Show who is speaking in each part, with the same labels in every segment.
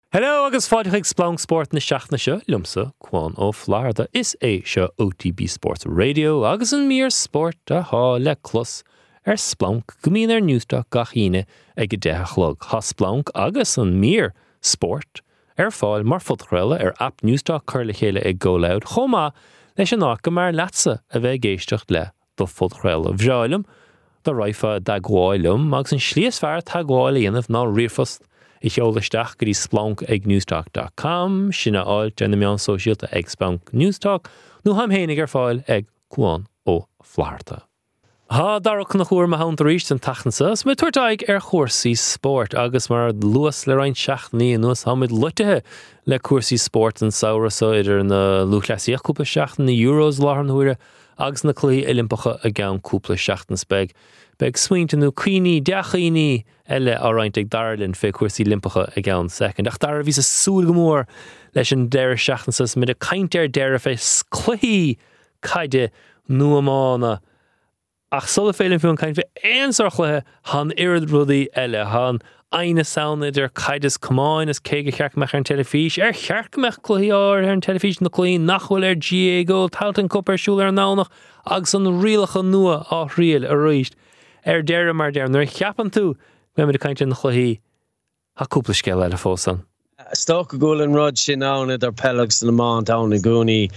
Speaker 1: Hello, agus fáideach ag spláng sport na seachna seo, lumsa, Cuan ó Florida, is é seo OTB Sports Radio, agus an mír sport a há le clos splánk gomín newstalk gachíine ag deachlog. Há splánk agus an mír sport fáil mar fudchreile app newstalk chuirla chéile ag go loud, chomá leis an áca mar latsa a bheith géisteacht le do fudchreile. Bhreáilm, do raifa da gháilm, agus an slíosfear tá gháil aanamh ná riafast I cheolaisteach go dtí splánk ag newstalk.com, sinna áil denna meán sóisialta ag splánk newstalk, nó ham hénig fáil ag Cuan ó Florida. Tá darach na chóir ma hánta ríist an tachansa, s mé tuairtaigh chóirsaí sport agus mar luas le rainn seachnaí nuas hamid luitithe le cuairsaí sport an saorasa idir na luchlesaíoch cúpla seachna na Euros láthar huaire agus na cluí Oilimpeacha a gceann cúpla seachna speg. Beg smuointeanú cuioine deachaoine eile á roinnt ag darlinn fé cuairsaí Oilimpeacha a gceann second. Ach dar bhí sa súil go mór leis an deire seachnas mid a caintear deire fé cluí caide nuamána. Ach sulla félinn fiú an caint fé éonsarchlathe han irid rudaí eile, han aine saona idir caides cumáin is céige chearcmach ar an telefís, chearcmach cluí ar an telefís na cluí nachhfuil GA go taltan cup siúil ar nánach agus an rialacha nua á rial a ríist. Deire mar deir, nuair cheapan tú, me a caint na chluí ha cúpla scéil eile fósan.
Speaker 2: Stoch goal and rod sin on it or Pelags in the mount down in Gooney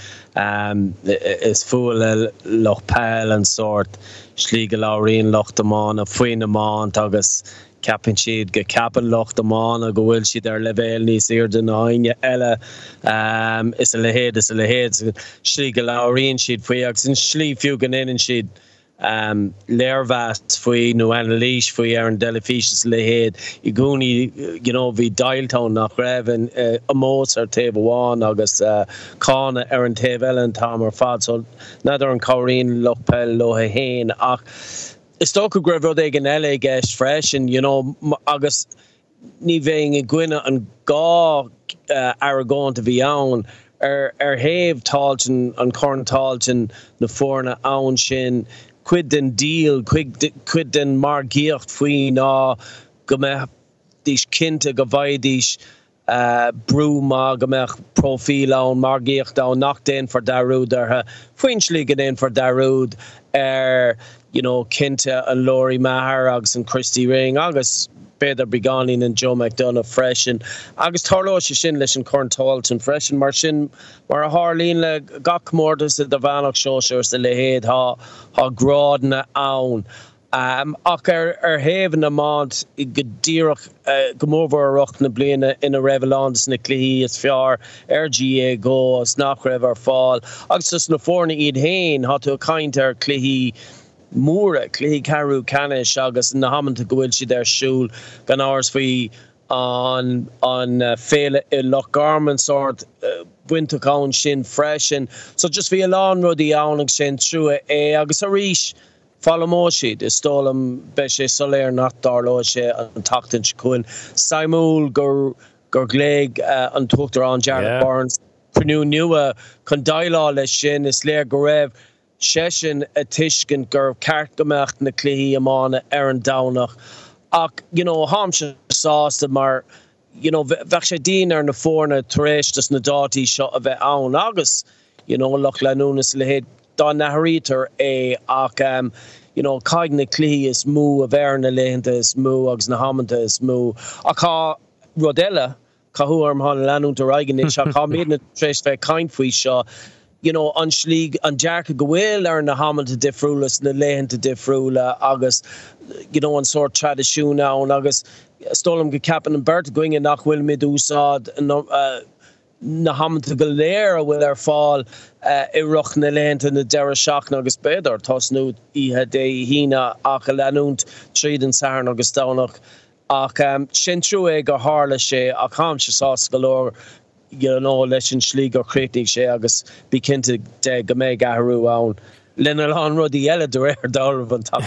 Speaker 2: is full Loch Pell and sort Schliegel Laureen Loch the Mon a Fuin the Mont August Capin Sheed get Capin Loch the Mon a go will she there level ni seer the nine Ella is a lehead Schliegel Laureen she'd Fuyax and Schlie Fugan in and she'd Lervat fwy nhw an leash fwy an delifishus lehed I gwni vi Dialtown nach reven a mos ar teb wan agus kana an teb elen tam ar fad so nadar an Corrine Lochpel lo hen ach stoke grevro de gan LA gesh fresh and agus ni veng I gwina an ga Aragon to vi own have talchen an corn talchen na forna own shin quid den deal, quid den margiecht fwy na gymech dis kinte gavaidis bruma gymech profil on margiecht down knocked in for Darude fwynchligen in for Darude kinte and Laurie Maher agus and Christy Ring agus Beder Beganin and Joe McDonough freshen agus Tarlo sin leis an Corn Talton freshen mar sin mar a Harleen le gach mordas the Vanach Shosher se lehead ha gradna aun ach haven a mont I gedirach gomover roch na blina in a revelans na clihi is fiar RGA go as nach river fall agus just na forna id hain ha to a kinder clihi Moore, Clee Caru Canish, August, and the Hammond to go into their shul, gan hours for on fail Loch Garman sort, winter count shin fresh, and so just for a long road the Owning shin through August a reach, follow moshi, the Stolum Beshe Soler, not Darloshe, and Tockton Chikuin, Simul, Gurgleg, and Tuchter on Jared Barnes, Penu Newa, Condaila, Le Shin, Isler Gorev. Session a tishkin gur kartgemacht na clihi amana Aaron Downach ach hamsha sauce mar vachadin na forna tresh das na dati shot of own agus loch lanunas lehed don na hariter ach kaig na clihi is mu of Aaron lehenta is mu agus na hamanta is mu ach rodella kahuarm han lanun to reigen ach ha made na tresh ve kind fui shot an Schlieg an Jack Goel ar na Hamilton diffrulas na lehen to diffrula agus an sort tradition now agus stolum ge capan and Bert going in nach will medusad na Hamilton Galera will er fall roch na lehen to na dera shach agus beder tos nu I de hina ach lanunt triden sarn agus downach ach shintru eg a harla she ach ham she sauce galore leis an Schlieg or Cretig sé agus bicinte de gamé gaharú ann. Linnel an rudí eile de réir dámh an tap.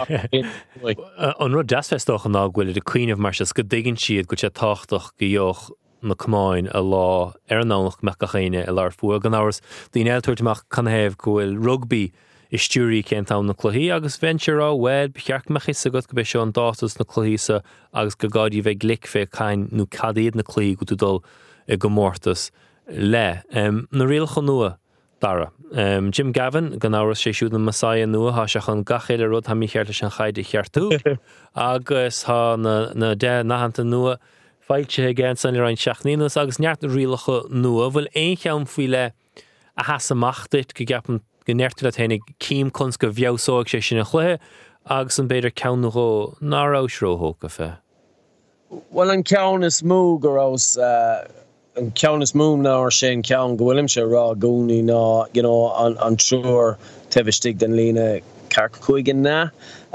Speaker 1: An rud dasfestoch an ághfuil de cuiineh mar se go ddigann siad go sé táchtach go dheoch na cumáin a lá ar an nánach meach a chéine a lár fuail gan áras. Dín eiltúirteach can héamh go bhfuil rugby Istúí cén tá na chluí agus venture á wed bechearc mechis a go be seo an dátas na chluísa agus go gáidí bheith glic fé cain nó cadéad na chluí go tú dul I go mórtas le. Na rialcha nua dara. Jim Gavin gan áras sé siúd na Messiah nua há seach an gachéile rud ha mí cheart leis an chaide cheartú agus há na de nahananta nua feilte gén san rain seachnínas agus neart na rialcha nua bhfuil ein cheam faoi le a hasamachtit go gapan go neirtu le hénig cím cons go bheosóag sé sin a chluthe agus an beidir ceann nó ná ásróthó go fé.
Speaker 2: Well, an ceann is mú go rás an ceann is mú ná ar sé an ceann go bhfuilim se rá gúnaí ná an trúr tevistig den lína carcha chuigean na.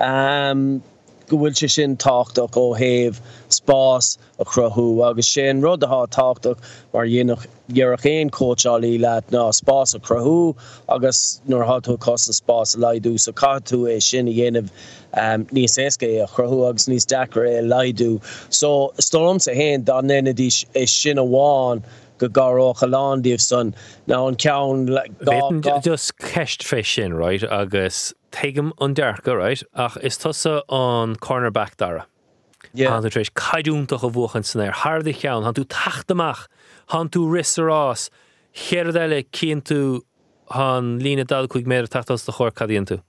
Speaker 2: Go bhfuil sé sin táchtach ó thaobh spás a chruthú agus sin rud atá táchtach mar dhéarach éon cóteálaí leat ná spás a chruthú agus nuair hatú costa spás a laidú so catú é sin a dhéanamh níos éasca a chruthú agus níos dechar é laidú so stormsa héin dá nenadí é sin amháin go garóch a lándiamh son ná an ceann
Speaker 1: just ceist fé sin right agus teigem an dearcha right ach is tusa an cornerback dara. Han tú treéis caiúntaach a bhuachan san air hardí cheann han tú taachtamach han tú risarás chéad eile cían tú han lína dal chuig méad tachtás de chóir cadíonn tú.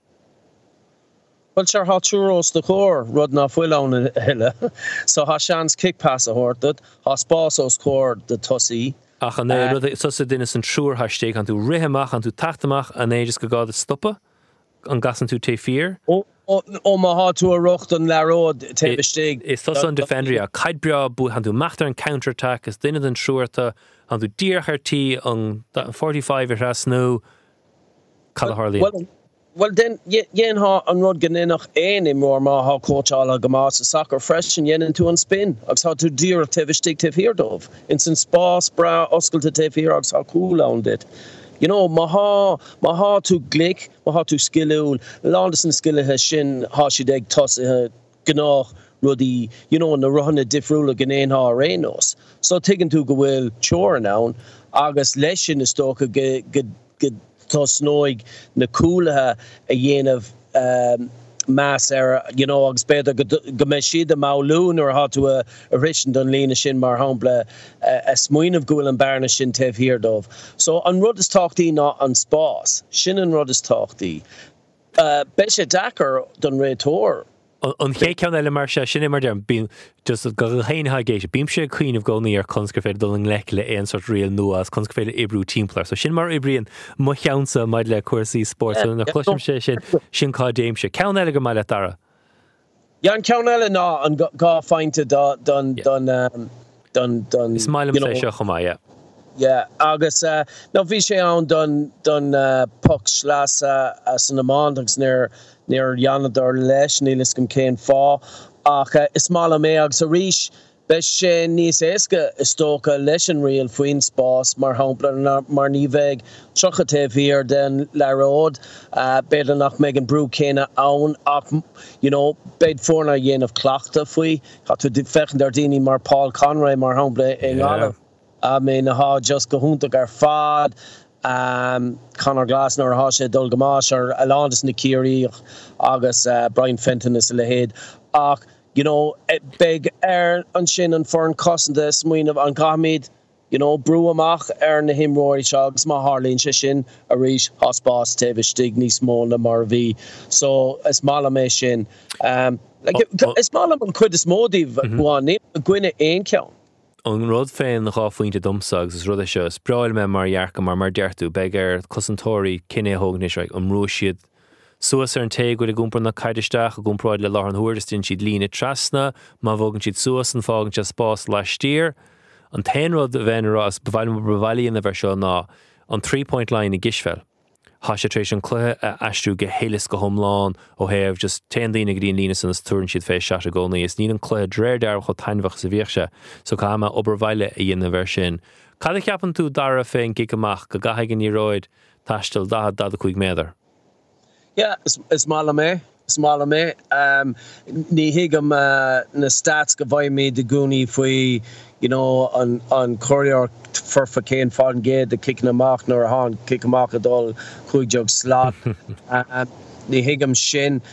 Speaker 2: Well, sure, há túrós de chóir rud ná fuileán heile so há seans kick pass a hortad há spásós chóir de tosaí
Speaker 1: ach an rud tusa duine san trúr hastéig han tú ritheach han tú taachtamach a éidir go gáda stoppa an gasan tú té fír.
Speaker 2: O ma há tú a rocht an leród té bestig.
Speaker 1: Is tusa an defendri a caidbrea bu han tú machtar an counterattack is duine an trúirta han tú díorchartí an 45 ras nó cad harlíon.
Speaker 2: Well then yen ha an rod ganninach ein mór ma ha coachala gamas a soccer fresh and yen into an spin agus ha to dear tevistig te hirdov in sin spas bra oskel te te hirdogs ha cool on it ma ha to glick ma ha to skillul landison skille ha shin ha shideg toss gnach ruddy na runne diffrula ganin ha renos so taken to go will chore now agus leshin is stoka good Tos noig na coolathe a dhéanamh mass agus beidir go mé siad a máulún ar hatú a risin don lína sin mar hapla a smuoinmh gúil an bearna sin taobh hirdómh. So an rud is táchtaí ná an spás, sin an rud is táchtaí. Be sé dachar don réitóir.
Speaker 1: An ché ceann eile mar se sin mar dem bín just go chéinethe géisi bím sé cuioin of gcónaí ar conscaféid dul an lech le éon sort rial nuas conscaféid ibrú teamplar so sin mar ibríon mo cheansa maid le cuasaí sport na chluisiim sé sin cá déim se ceann eile go mai le dara.
Speaker 2: Ja an ceann eile ná an gá feinte don
Speaker 1: is maiile sé seo chomá
Speaker 2: Yeah, agus no bhí sé an don puck slas as an amándagus near Janadar leis nílas gom céin fá ach is mála mé agus a ríis beis sé níos éasca is tóca leis an rial faoin spás mar hampla mar ní bheith trocha taobh hir den leród beidir nach méid an brú céine ann ach beid fórna dhéanamh clachta faoi cha tú fechan ar daoine mar Paul Conroy mar hampla in gála. I mean, ha just go hunta gar fad Conor Glasner ha sé dul gomas ar Alandis na Kiri agus Brian Fenton is le head ach big an sin an foreign cost the smuin of an gamid brew amach na himrory shogs ma Harlene sin a rish hospás teve stigni small na marvi so es malame sin es malam an quid is modiv one gwine ein count.
Speaker 1: An rud féin nach áfuointe domsagus is rud é seo spráil me mar dhearcha mar deartú beag ar cosantóirí cinné hógnis an mrú siad suas ar an taobh go gúmpar na caidisteach a gúmpráid le láth an thuairistín siad lína trasna má bhógann siad suas an fágann se spás leistír an tain rud a bhéinrá as bhhailíon a bheith seo ná an 3-point line i gisfeil. Tá sé trééis an cluthe a aistú go hélas go thomláin ó thaobh just 10 lína gríon lína san túrann siad fééis se a gcónaí is ní an cluthe dréir dear chu tainmhah sa bhíohse so cá ama obair a dhéanamh sin. Cad a ceapan tú dara féin gic amach go gaithe ní roid taistil da chuig méadar?
Speaker 2: Yeah, is mála mé smála mé ní hiigem na stats go bhaid mé de gúní faoi an choreor furfa céin fáin géad de kicking amach nor há kick amach adul chuideog slot ní hiigem sin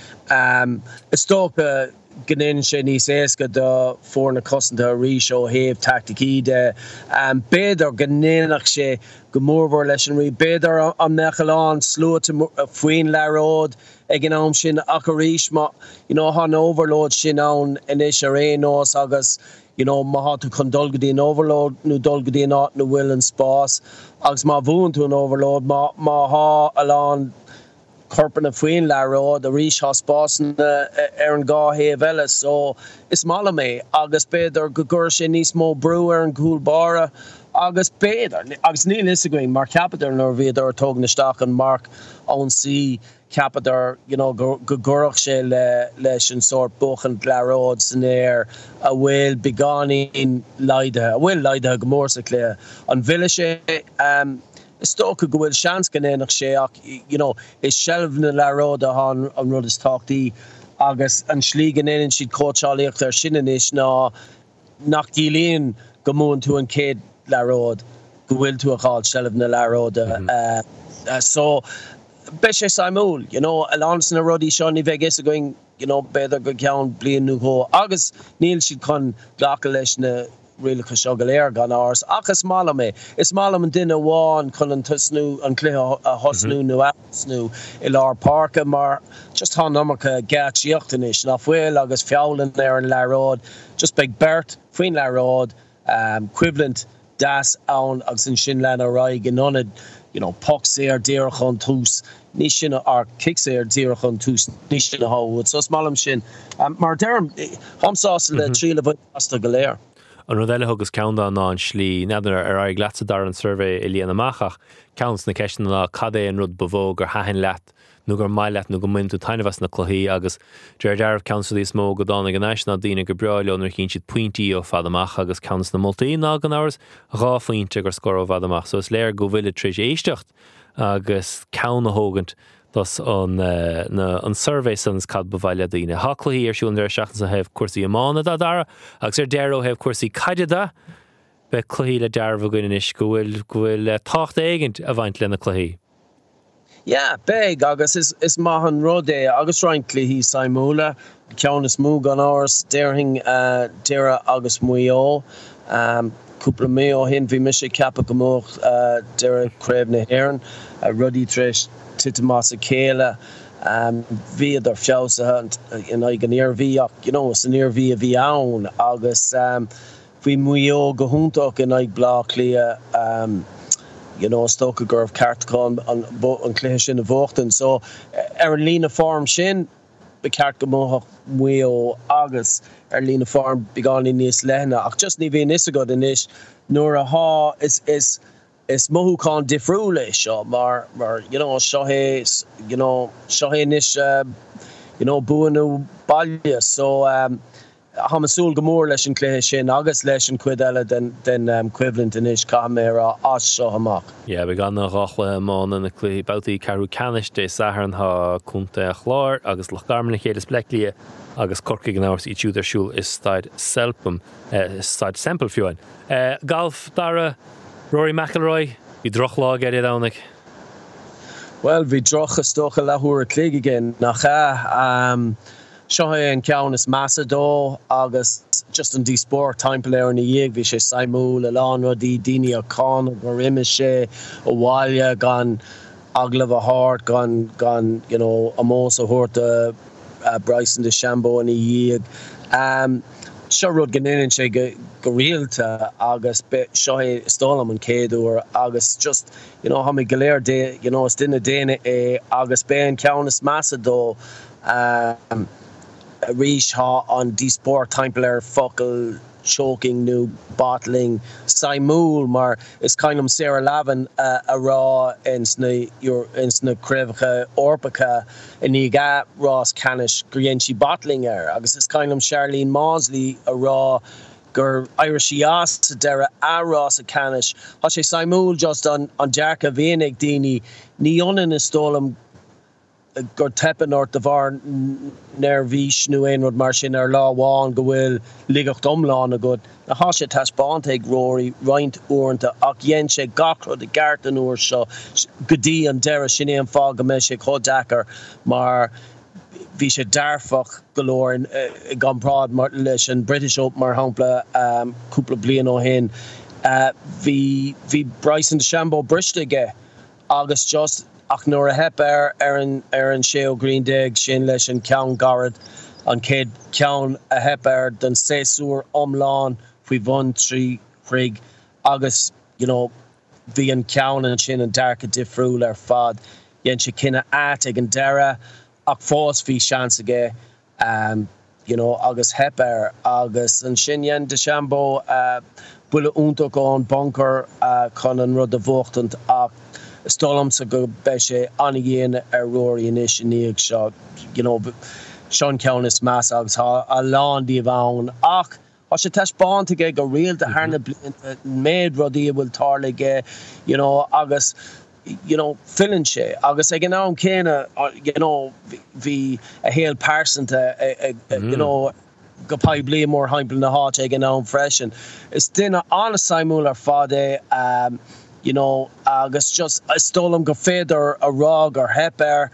Speaker 2: is tócha gnin sé níos éasca do fórna cosanta ríis ó héamh tacticí de béidir gninach sé go mórmhór leis an rí béidir an mechalán slúte faoin leród ag an am sin ach a ríis má han overload sin an inis ar réós agus má há tú chun dulgadíon overload nó dulgadíon áit nó bhfuil an spás agus má bhún tú an overload má há alán corpan a faoin leród a ríis há spásan ar an gáhéamh eile so is mála mé agus béidir go gcuir sé níos mó brú ar an gúlbára agus béidir agus ní is a goin mar capital nor bhéidir tóg naisteach an mark ón si capital go gcuirech sé leis an sort buchan leród san air a bhfuil beganín leidethe a bhfuil leidethe go mórsa lé an bhuiile sé is tócha go bhfuil seans gnéach sé ach is seilbh na leróda an rud is táchtaí agus an slí gnéann siad cóteáíocht ar sin inis ná nach dílíonn go mún tú an céad leród go bhfuil tú a cháil seilbh na leróda so be sé saimúil a lás na rudí seo ní bheith is a going beidir go ceann blion nó thó agus níl siad chun ghlacha leis na rialacha seo go léir gan áras ach is mála mé is mála an duine bháin chun an tusnú an cluiche a hosnú nó asnú i lár parca mar just há nómarcha gatíochtanis nach bhfuil agus feabhlann ar an leród just beag bert faoin leród equivalent das ann agus an sin lena raig an onad puck sé ar díreach an tús ní sin ar kick sé ar díreach an tús ní sin a háúd so is málam sin mar derm hamsása le tríle bhaid asta go léir.
Speaker 1: An rodile agus countdown ná an slí neidir ar aig leatsa dar an survey i líana amachach counts na ceisna ná cadé an rud bhóg gur hahin leat nó gur mai leat nó go mun tú tainehas na chluthaí agus dearh counts í smó go dána gan eisna daine go breáil nar cinn siad pointí ó fad amach agus counts na multaí ná gan áras rá faointe gur scór ó fad amach so is léir go bhfuile tríd éistecht agus count na hógant das an survey sans cad bhhaile daine. Há chluthaí ar siúil ar seachtain sa hebh cuasaí amána dara agus ar dearó hebh cuasaí caideada be chluthaí le dearbh goin inis go bhfuil tácht éigent a bhaint lena chluthaí.
Speaker 2: Yeah, big agus is mahan rodé agus rankly hí saimúla ceann is mú gan áras deirhing deire agus muo cúpla mé ó hin bhí me sé cappa go móch deire craibh na hhéireann rudí tris tite más a céile viad ar fiosathe in ag an éirmhíach san éirmhí a bhí ann agus bhí muo go húntaach in ag blá clia stocha gurb cartán an cléise sin a bhachtain so ar an lína farm sin be ceart go móthach muo agus ar lína farm beáí níos lena ach just ní bhíon is a god inis nuair a há is mothúáin difriú lei seo mar seo hé níos buanú bailile so ha masúil go mór leis an cléise sin agus leis an cuid eile den equivalent inis camera as seo amach.
Speaker 1: Yeah, be gan nachla mána na clí boutaí carú canis de saharn ha cúnta a chláir agus lechgarmna chéad is bleclia agus corcaigh an áras í túidirsúil is staid selpum is staid sample fiúin. Galf dara Rory McIlroy í droch lá geidir dánig.
Speaker 2: Well, bhí droch a stocha lethúair a clíg again nach seo an ceann is massa dó agus just an díspór timppla ar na dhéag bhí sé saimúil a lán rodí daoine a cá go riime sé ó bháile gan aglah a háart gan amós a thuirta Bryson DeChambeau in a dhéag seo rud gnéann sé go rialta agus seo stólam an céadúir agus just ha mé go léir is duine déine é agus bé an ceann is massa dó ríis há an díspór timppla ar focail choking nó bottling saimúil mar is cainm Sarah Lavin a rá in sna creimecha orpacha in ní ga rás canis gríonn si bottling agus is cainm Charlene Mosley a rá gur Irishí as deire arás a canis há sé saimúil just an dearcha bhéananig daoine ní onan is tólam gur tepan or de bhar nervís nu ein rud mar sin láháin go bhfuil ligacht omláin a good na hasise taspáint ag Rory roint uanta ach dhéan sé gachrod a gartan úr seo godí an deire sin éon fá go me sé chodachar mar bhí sé darfach golóir gan prád mar leis an British Open mar hampla cúpla blian ó hin hí Bryson DeChambeau bristige agus just ach nuair a hep ar an séo Green Dig sin leis an ceann garad an céad ceann a hep ar den séasúr omláin faoi bhain trí chrig agus bhí an ceann an sin an darcha difriúil ar fad dhéann sé cinenne at ag an deire ach fós bhí seans aige agus hep ar agus an sin dhéann DeChambeau bula úntaach an bunker chun an rud a bhuachtant ach Stolam sa go beishe anigéine Rory inis níag seo Sean Cowan is mass agus ha a lán di bhain ach as sé taspáint aige go réal de harna méid rodí bhfuil tarlaige agus fillan sé agus ag an ná céine hí a héal pásanta go paid bliain mór haimpla na háit ag an ná freisin is duine anna saimúil ar fád agus just stólam go féidir a rá gur hepar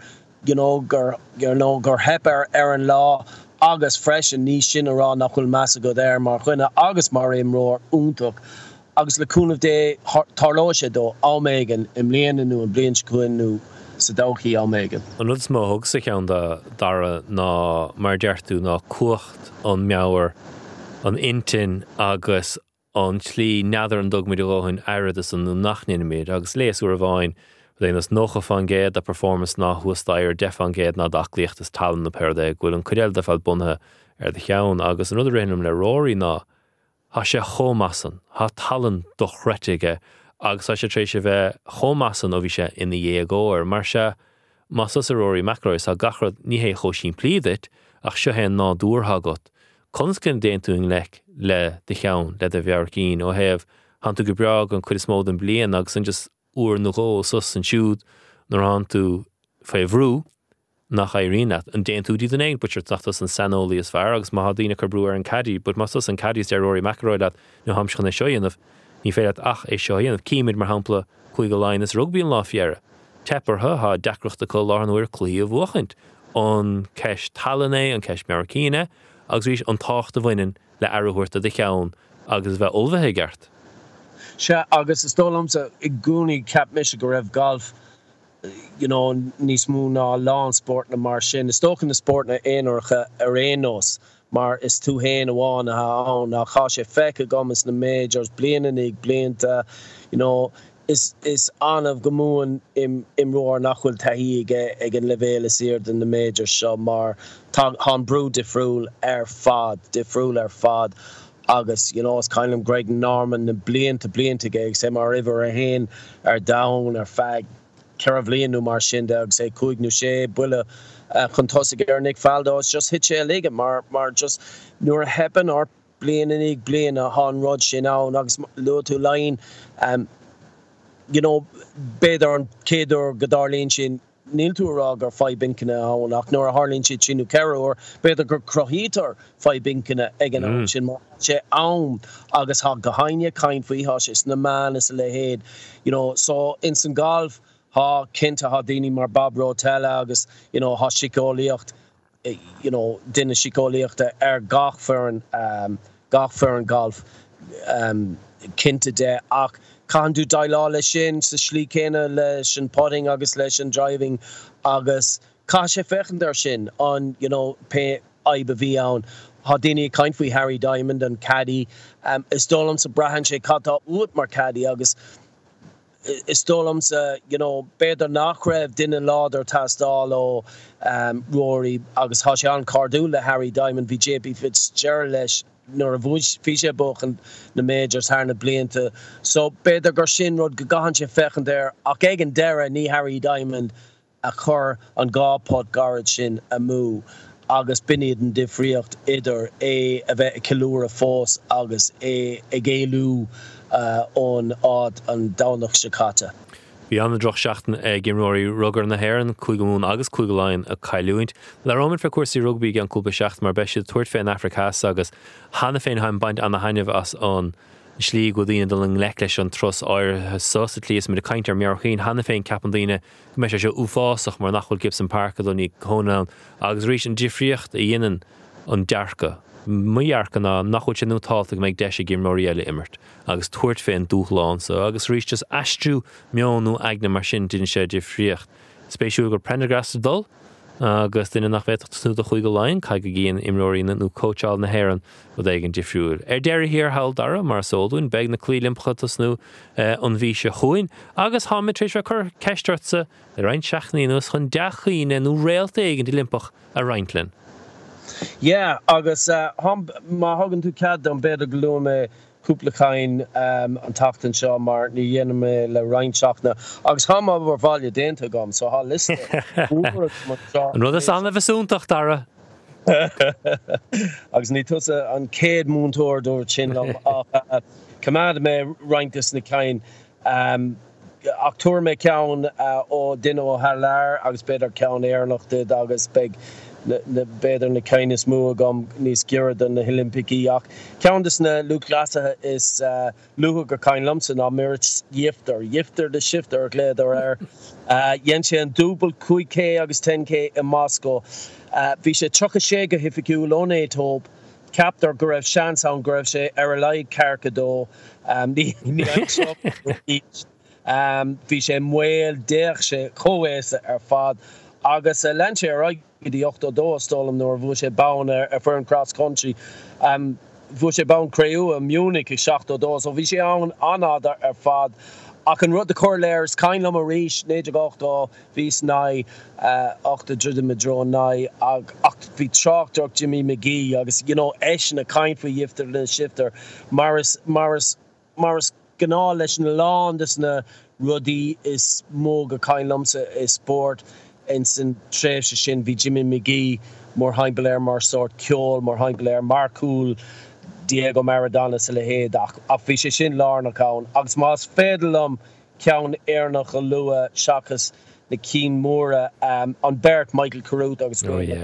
Speaker 2: gur hepar ar an lá agus freisin ní sin ará nachhfuil measa go d mar chuine agus mar imróir úntaach agus leúnmh dé tarlóise dó áméigen im léananú an blian cuinú sa dóchaí áméigen.
Speaker 1: An rud smó thug sa ceann dara ná mar deartú ná cuacht an meabhair an intin agus an slí neadar an dog midóin airidas an nachníine méid agus léasú a bháin déananas nócha fan géad a performance ná thuastair def an géad ná dachlíochttas talan na perde ghfuil an chuideal de fáil bunthe ar de cheann agus an rud réanam le Rory ná há sé chomasan há talan do chreitiige agus há sé trééis sé bheith chomasan ó bhí sé ina dhégóir mar se masas a Rory McIlroy sa gachrad ní hé chóisín plídit ach seo hen ná dúrthagat Conscin déintún le de cheann le a bhear cín ó heh han tú go breag an chuid smód an blian agus an just úr nó ró sus an siúd nar han tú féhrú nach éiríad an déintú dí den éig butir tatas an sanolí is fear agus má dtína chu breúar an cadí, bud mas an cadís de Rory McIlroy dat nó hamschan é seoanamh ní féad ach é seoanamh cíimiid mar hampla chuig go láin is rugbíon lá fiarra. Teppertha há decrochta có láhanúir clí a bhuachint an ceis talanné an ceis mearcíine agus rís an tácht a bhainein le airhuirta de cheann agus bheith olbhethe gart.
Speaker 2: Se agus is tólamsa I gúnaí cap mis go raibh golf níos mú ná lán sport na mar sin. Is tóchan na sport na éonarcha ar éonós mar is tú héin amháin a nach chá sé feice gomas na majors bliananig blianta is anmh go móin imróir nachhfuil taí ag an levéle siar den na majors seo mar há brú difriúil ar fad agus is kind Greg Norman na blianta ag sé mar river a héin ar down ar feig Carabléanú mar sin de agus sé cúig nó sé buile chun tosaigh ar Nick Faldo is just hit sé lige mar just nuair a hepan or bliananig blian a há rud sin ann agus lu tú lain beidir an céadú godarlíonn sin níl tú rá gur fáid bincinne ann ach nuair a hálíonn siad sinú ceúir beidir gur crothítar fáid bincinne ag an ann sin mar sé ann agus há go haine caint faoi há is na man is le héad so in san golf há cinnte há daoine mar Bob Rotella agus há sicóíocht duine sicóíochta ar gach fear an golf cinnte de ach can dú dailá lei sin sa slí céine leis an putting agus leis an driving agus cá sé fechan ar sin an pe aibe bhí ann há daoine caint faoi Harry Diamond an caddy is dólam sa brahan sé catá út mar caddy agus is dólam sa beidir nach raibh duine láidir tastáil ó Rory agus há sé an cardú le Harry Diamond bhí JP Fitzgerald leis nuair a bhuaig fi sé buchan na majors thar na blianta so beidir gur sin rud go gahan sé fechan there ach ag an deire ní Harry Diamond a chur an gápod garad sin a mú agus biniad an difriocht idir a bheith kilúr a fós agus ag éilú ón ád an dánach se chatte.
Speaker 1: Bhí an droch seachtain gimróí rugar na hhéireann chuig go mún agus chuig go láin a caiiliúint. Le Roman fe cuasaí rugby an cúpa seacht mar beisi tuairt féin Africas agus hána féin haim baint an na haineh as an slí go dtíine do an lech leis an tros áir sósa líos mit a caiintear mearchaín hána féin capan daoine go me se uafásach mar nachfuil Gibson Park do ní hónán agus rís an difriocht a dhéanaan an dearcha. Muarcha ná nachhuiil sin nótáilta go méid deise gimróí eile immert agus tuairt féin dúchláán so agus rís just astrú meánú agna mar sin duine sé difriocht. Spéisiú gur Prendergast dul agus duine nach bheith snú a chuig go láin cai go gíon imróí nó coacháil na hhéireann bud ag an difriúil. Déir hir hall dara mar sódún beag na clílimcha snú an bhí se chuin agus hámitrééis chur ceisttartsa le rein seachnaíús chun dechaíine nó réalta ag an dí limpach a Reintlin.
Speaker 2: Yeah, agus má hagann tú cad an beidir go luam me cúplachain an tachtan seo mar ní dhéanam me le reinseachna agus há bhar bhaile déanta gom so há list
Speaker 1: an rud is anna bheitsúntaach dara
Speaker 2: agus ní tusa an céad múntóir dúir sin cumad me reintas na cain achtóir me ceann ó duine ó Harlair agus beidir ceann éarnachta agus beg na beidir na cainnis mua gom níos geared an na Olympicí ach ceantas na lúchlasa is lucha gur cain lumsa ná mirit Yifter de shifter gléadar dhéan sé an dúbal 5K agus 10K in Moscow. Bhí sé trocha sé go hificú lónétóp captar go raibh seans an go raibh sé ar a laid carcadó bhí sé muil déach sé chohéasa ar fad agus lean sé ar die 8 stalm nor wo sé bauen for cross country wo sé bauen creu in Munich is 8 so vi sé anada fad ach an rud de choirléirs kainlam a ríis 9 vís nai 8 drude medro nai ag vi trachtach Jimmy McGee agus echen a kain for Yifter le shifter Maris gná leis na lá dus na rudi is móga kainlamse is sport Instant tréf se sin vi Jimmy McGee mór heimbléir mar sort ceol mór heimbléir mar cool Diego Maradona se le héad ach vi se sin lárna caun agus más fédalum ceann éarnach a lua seachas na cín móra an Bert Michael Carruth agus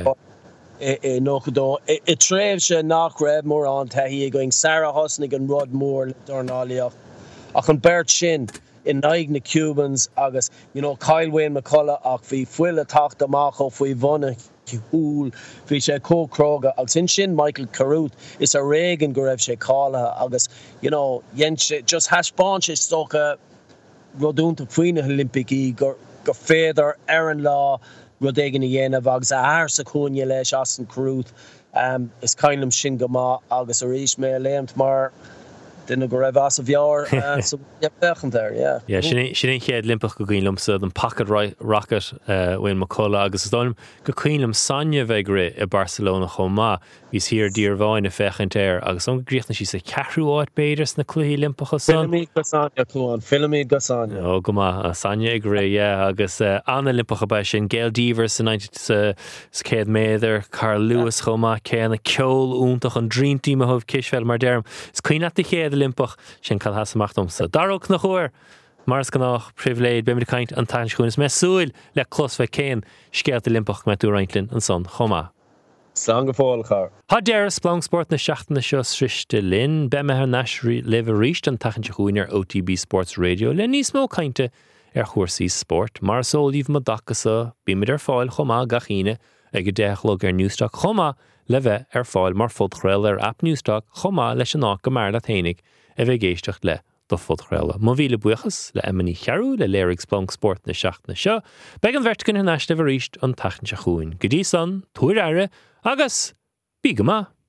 Speaker 2: nóchadó I tréf se nach raibh mór an taí going Sarah Hosnig an Rod Moore dornáliach ach an Bert sin in naig na Cubans agus Kyle Wayne McCullough ach bhí fuil a tacht amach ó faoi bhonna húl bhí sé cócróga agus sin Michael Carruth is a régan go raibh sé cála agus dhéan sé just haspáin sé stocha rodúnta faoine Olympicí gur féidir ar an lá rud éigean a dhéanamh agus a air sa cúine leis as an Carruth is cainlim sin go má agus a rís mé léimt mar Dinne go raibh as a bhear so bechan there, yeah.
Speaker 1: Yeah, sin chéad limpach go gcuinlam sa an packet rocket Wayne McCullough agus dóm go cuiinlam Sanja bheith ré I Barcelona chomá hís hir dír bháin a fechant air agus an gríochna sí sa cehrúáid beidirs na cluí limpacha san.
Speaker 2: Filmid go Sanja clúan, filmid go Sanja.
Speaker 1: Ó go má Sanja ag ré, agus anna limpacha bei sin Gail Deaver sa 90 céad méidir Carl Lewis chomá céanna ceol úntach an dream team a thubh Kisfeld mar derm. Is cuiine the chéad limpach sin cael hasamachtom sa darok na chóir mars ganach priviléid be me kaint an tan schoen is me súil le clos fe céin skealt limpach me tú Reintlin an son choma.
Speaker 2: Slangefáil char.
Speaker 1: Ha deir splong sport na seachtain na seo sriste lin be me her nasri leve richt an tachan chuin OTB Sports Radio le níos mó kainte chuirsaí sport mar sóilíh ma dachasa bí me fáil choma gachine ag go déchlog newstalk choma le bheith fáil mar fudchréil app newstalk choma leis an ná go mar le thénig a bheith géisteach le do fudchréile. Má bhí le buchas le Emily Chearú le léirigh splong sport na seachtain na seo beag an bheirt cin na neiste bh ríist an tachan chuin. Go dtí san, túir aire agus bí go maith.